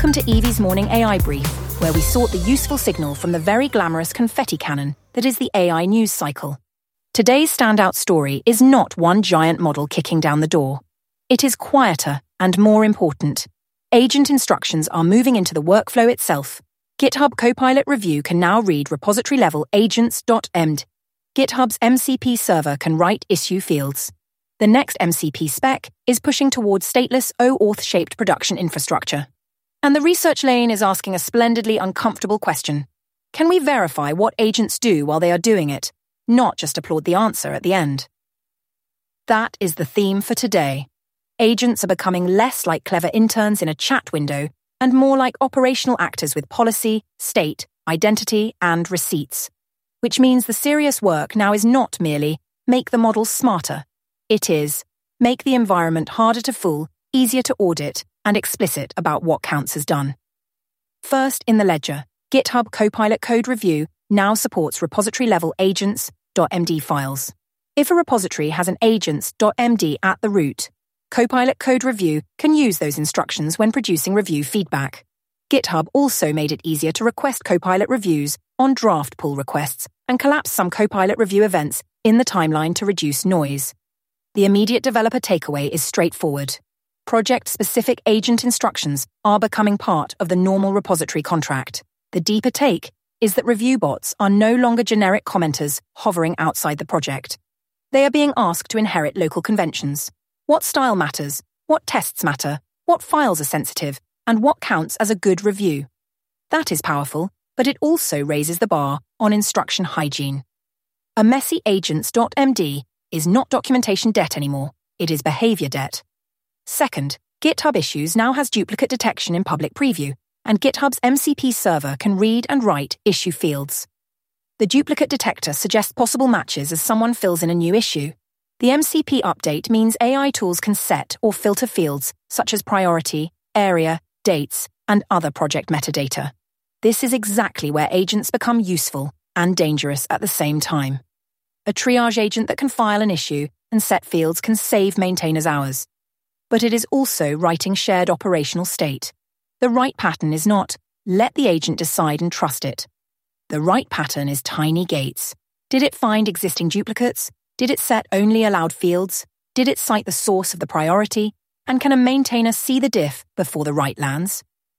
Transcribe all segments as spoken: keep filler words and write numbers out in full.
Welcome to Evie's Morning A I Brief, where we sort the useful signal from the very glamorous confetti cannon that is the A I news cycle. Today's standout story is not one giant model kicking down the door. It is quieter and more important. Agent instructions are moving into the workflow itself. GitHub Copilot Review can now read repository-level agents.emd. GitHub's M C P server can write issue fields. The next M C P spec is pushing towards stateless OAuth-shaped production infrastructure. And the research lane is asking a splendidly uncomfortable question. Can we verify what agents do while they are doing it, not just applaud the answer at the end? That is the theme for today. Agents are becoming less like clever interns in a chat window and more like operational actors with policy, state, identity, and receipts. Which means the serious work now is not merely make the models smarter. It is make the environment harder to fool, easier to audit, and explicit about what counts as done. First in the ledger, GitHub Copilot Code Review now supports repository-level agents.md files. If a repository has an agents.md at the root, Copilot Code Review can use those instructions when producing review feedback. GitHub also made it easier to request Copilot reviews on draft pull requests and collapse some Copilot review events in the timeline to reduce noise. The immediate developer takeaway is straightforward. Project-specific agent instructions are becoming part of the normal repository contract. The deeper take is that review bots are no longer generic commenters hovering outside the project. They are being asked to inherit local conventions. What style matters, what tests matter, what files are sensitive, and what counts as a good review. That is powerful, but it also raises the bar on instruction hygiene. A messy agents.md is not documentation debt anymore, it is behavior debt. Second, GitHub Issues now has duplicate detection in public preview, and GitHub's M C P server can read and write issue fields. The duplicate detector suggests possible matches as someone fills in a new issue. The M C P update means A I tools can set or filter fields such as priority, area, dates, and other project metadata. This is exactly where agents become useful and dangerous at the same time. A triage agent that can file an issue and set fields can save maintainers hours. But it is also writing shared operational state. The right pattern is not, let the agent decide and trust it. The right pattern is tiny gates. Did it find existing duplicates? Did it set only allowed fields? Did it cite the source of the priority? And can a maintainer see the diff before the write lands?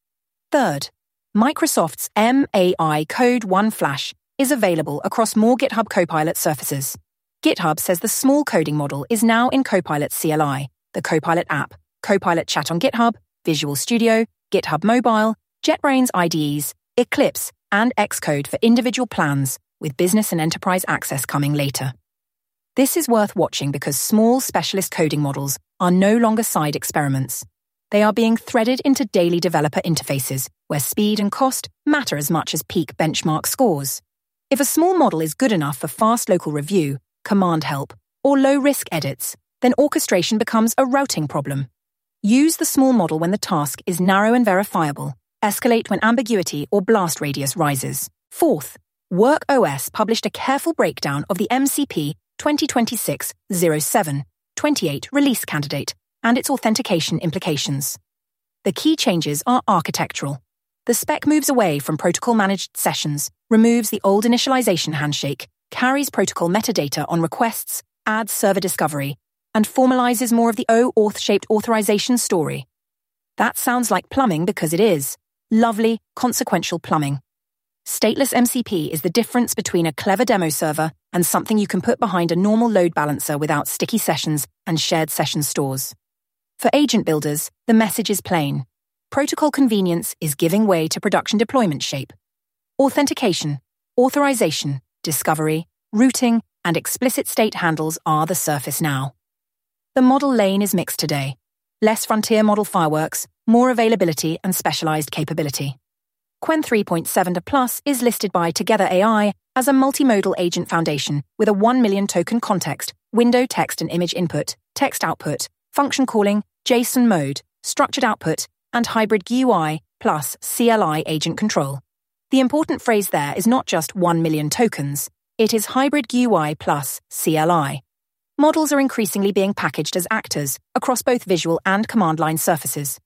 Third, Microsoft's M A I Code one Flash is available across more GitHub Copilot surfaces. GitHub says the small coding model is now in Copilot C L I, the Copilot app, Copilot Chat on GitHub, Visual Studio, GitHub Mobile, JetBrains I D Es, Eclipse, and Xcode for individual plans, with business and enterprise access coming later. This is worth watching because small specialist coding models are no longer side experiments. They are being threaded into daily developer interfaces, where speed and cost matter as much as peak benchmark scores. If a small model is good enough for fast local review, command help, or low-risk edits, then orchestration becomes a routing problem. Use the small model when the task is narrow and verifiable. Escalate when ambiguity or blast radius rises. Fourth, WorkOS published a careful breakdown of the M C P twenty twenty-six dash oh seven dash twenty-eight release candidate and its authentication implications. The key changes are architectural. The spec moves away from protocol-managed sessions, removes the old initialization handshake, carries protocol metadata on requests, adds server discovery, and formalizes more of the OAuth-shaped authorization story. That sounds like plumbing because it is. Lovely, consequential plumbing. Stateless M C P is the difference between a clever demo server and something you can put behind a normal load balancer without sticky sessions and shared session stores. For agent builders, the message is plain. Protocol convenience is giving way to production deployment shape. Authentication, authorization, discovery, routing, and explicit state handles are the surface now. The model lane is mixed today. Less frontier model fireworks, more availability and specialized capability. Qwen three point seven Plus is listed by Together A I as a multimodal agent foundation with a one million token context, window text and image input, text output, function calling, JSON mode, structured output, and hybrid G U I plus C L I agent control. The important phrase there is not just one million tokens, it is hybrid G U I plus C L I. Models are increasingly being packaged as actors across both visual and command line surfaces.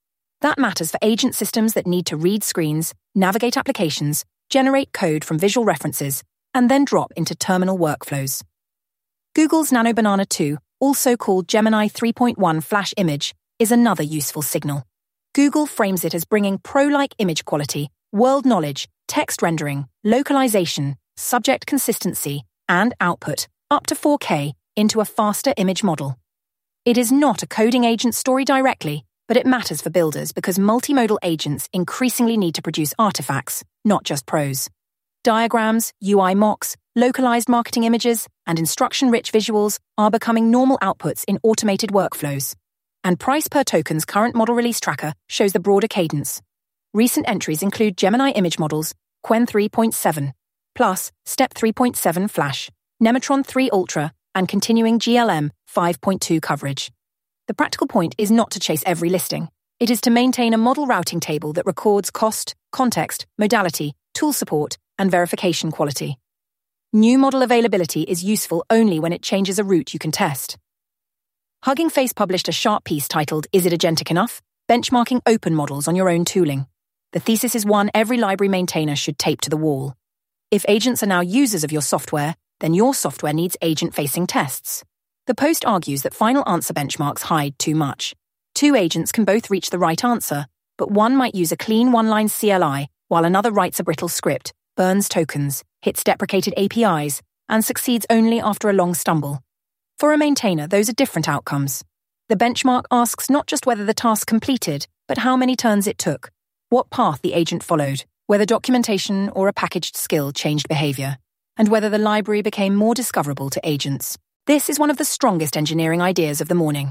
That matters for agent systems that need to read screens, navigate applications, generate code from visual references, and then drop into terminal workflows. Google's Nano Banana two, also called Gemini three point one Flash Image, is another useful signal. Google frames it as bringing pro-like image quality, world knowledge, text rendering, localization, subject consistency, and output, up to four K, into a faster image model. It is not a coding agent story directly, but it matters for builders because multimodal agents increasingly need to produce artifacts, not just prose. Diagrams, U I mocks, localized marketing images, and instruction-rich visuals are becoming normal outputs in automated workflows. And price per token's current model release tracker shows the broader cadence. Recent entries include Gemini image models, Qwen three point seven, plus Step three point seven Flash, Nematron three Ultra, and continuing G L M five point two coverage. The practical point is not to chase every listing. It is to maintain a model routing table that records cost, context, modality, tool support, and verification quality. New model availability is useful only when it changes a route you can test. Hugging Face published a sharp piece titled, "Is it agentic enough? Benchmarking open models on your own tooling." The thesis is one every library maintainer should tape to the wall. If agents are now users of your software, then your software needs agent-facing tests. The post argues that final answer benchmarks hide too much. Two agents can both reach the right answer, but one might use a clean one-line C L I, while another writes a brittle script, burns tokens, hits deprecated A P Is, and succeeds only after a long stumble. For a maintainer, those are different outcomes. The benchmark asks not just whether the task completed, but how many turns it took, what path the agent followed, whether documentation or a packaged skill changed behavior, and whether the library became more discoverable to agents. This is one of the strongest engineering ideas of the morning.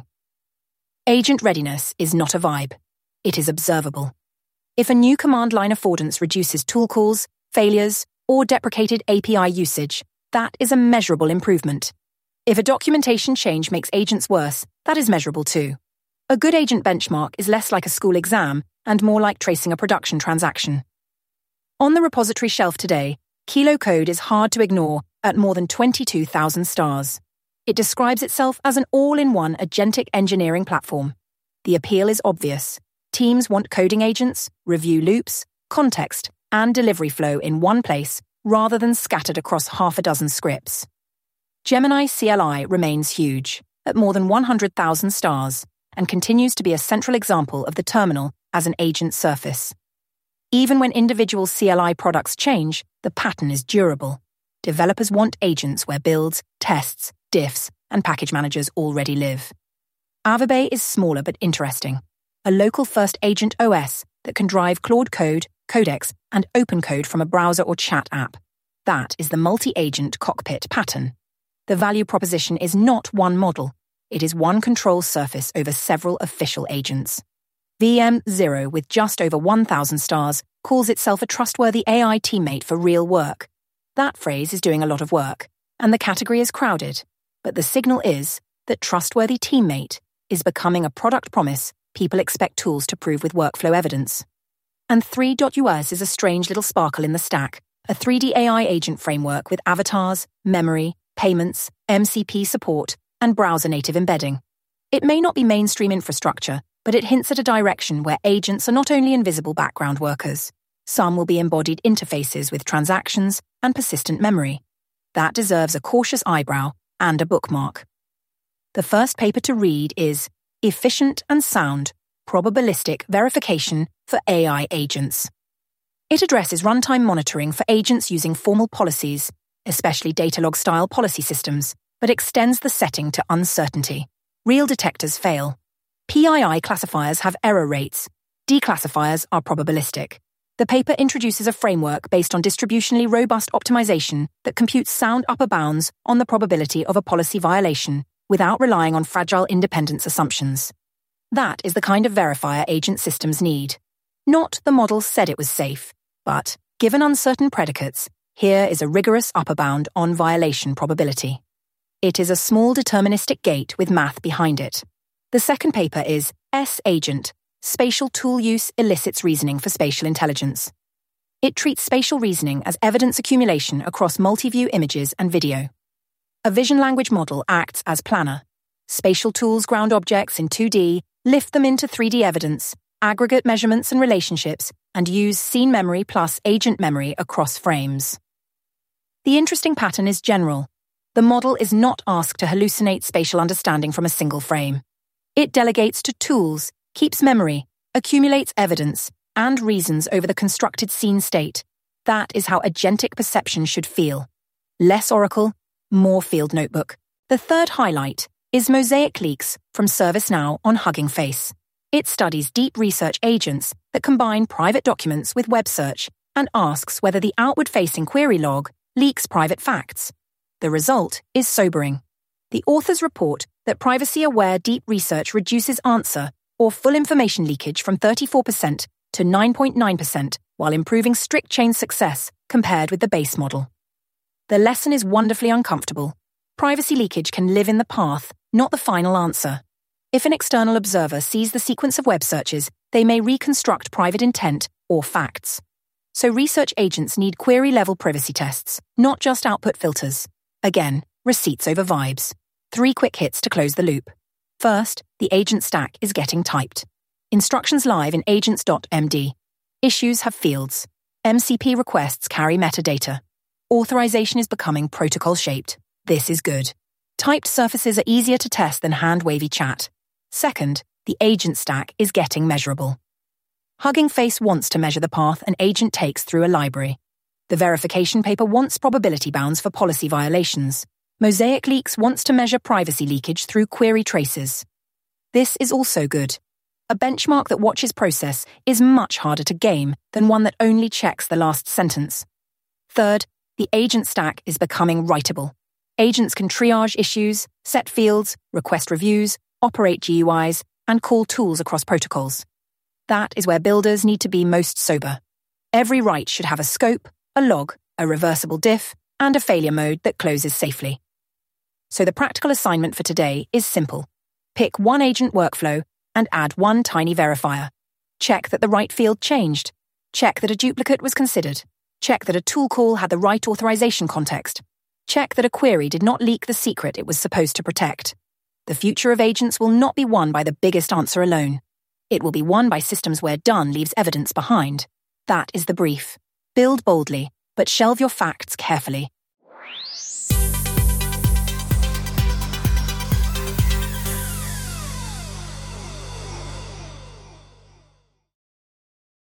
Agent readiness is not a vibe. It is observable. If a new command line affordance reduces tool calls, failures, or deprecated A P I usage, that is a measurable improvement. If a documentation change makes agents worse, that is measurable too. A good agent benchmark is less like a school exam and more like tracing a production transaction. On the repository shelf today, Kilo Code is hard to ignore at more than twenty-two thousand stars. It describes itself as an all-in-one agentic engineering platform. The appeal is obvious. Teams want coding agents, review loops, context, and delivery flow in one place rather than scattered across half a dozen scripts. Gemini C L I remains huge, at more than one hundred thousand stars, and continues to be a central example of the terminal as an agent surface. Even when individual C L I products change, the pattern is durable. Developers want agents where builds, tests, diffs, and package managers already live. Avabay is smaller but interesting. A local-first agent O S that can drive Claude Code, Codex, and OpenCode from a browser or chat app. That is the multi-agent cockpit pattern. The value proposition is not one model. It is one control surface over several official agents. V M Zero, with just over one thousand stars, calls itself a trustworthy A I teammate for real work. That phrase is doing a lot of work, and the category is crowded. But the signal is that trustworthy teammate is becoming a product promise people expect tools to prove with workflow evidence. And three dot U S is a strange little sparkle in the stack, a three D A I agent framework with avatars, memory, payments, M C P support, and browser-native embedding. It may not be mainstream infrastructure, but it hints at a direction where agents are not only invisible background workers. Some will be embodied interfaces with transactions and persistent memory. That deserves a cautious eyebrow and a bookmark. The first paper to read is Efficient and Sound, Probabilistic Verification for A I Agents. It addresses runtime monitoring for agents using formal policies, especially Datalog-style policy systems, but extends the setting to uncertainty. Real detectors fail. P I I classifiers have error rates. Declassifiers are probabilistic. The paper introduces a framework based on distributionally robust optimization that computes sound upper bounds on the probability of a policy violation without relying on fragile independence assumptions. That is the kind of verifier agent systems need. Not the model said it was safe, but, given uncertain predicates, here is a rigorous upper bound on violation probability. It is a small deterministic gate with math behind it. The second paper is S-Agent, Spatial Tool Use Elicits Reasoning for Spatial Intelligence. It treats spatial reasoning as evidence accumulation across multi-view images and video. A vision language model acts as planner. Spatial tools ground objects in two D, lift them into three D evidence, aggregate measurements and relationships, and use scene memory plus agent memory across frames. The interesting pattern is general. The model is not asked to hallucinate spatial understanding from a single frame. It delegates to tools, keeps memory, accumulates evidence, and reasons over the constructed scene state. That is how agentic perception should feel. Less Oracle, more Field Notebook. The third highlight is Mosaic Leaks from ServiceNow on Hugging Face. It studies deep research agents that combine private documents with web search and asks whether the outward-facing query log leaks private facts. The result is sobering. The authors report that privacy-aware deep research reduces answer or full information leakage from thirty-four percent to nine point nine percent while improving strict chain success compared with the base model. The lesson is wonderfully uncomfortable. Privacy leakage can live in the path, not the final answer. If an external observer sees the sequence of web searches, they may reconstruct private intent or facts. So research agents need query-level privacy tests, not just output filters. Again, receipts over vibes. Three quick hits to close the loop. First, the agent stack is getting typed. Instructions live in agents dot m d. Issues have fields. M C P requests carry metadata. Authorization is becoming protocol-shaped. This is good. Typed surfaces are easier to test than hand-wavy chat. Second, the agent stack is getting measurable. Hugging Face wants to measure the path an agent takes through a library. The verification paper wants probability bounds for policy violations. Mosaic Leaks wants to measure privacy leakage through query traces. This is also good. A benchmark that watches process is much harder to game than one that only checks the last sentence. Third, the agent stack is becoming writable. Agents can triage issues, set fields, request reviews, operate G U Is, and call tools across protocols. That is where builders need to be most sober. Every write should have a scope, a log, a reversible diff, and a failure mode that closes safely. So the practical assignment for today is simple. Pick one agent workflow and add one tiny verifier. Check that the right field changed. Check that a duplicate was considered. Check that a tool call had the right authorization context. Check that a query did not leak the secret it was supposed to protect. The future of agents will not be won by the biggest answer alone. It will be won by systems where done leaves evidence behind. That is the brief. Build boldly, but shelve your facts carefully.